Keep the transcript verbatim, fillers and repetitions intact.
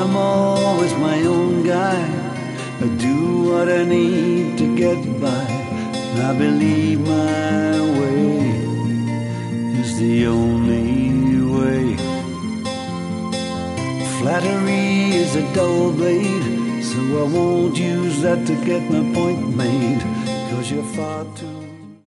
I'm always my own guy. I do what I need to get by. I believe my way is the only way. Flattery is a dull blade, so I won't use that to get my point made, 'cause you're far too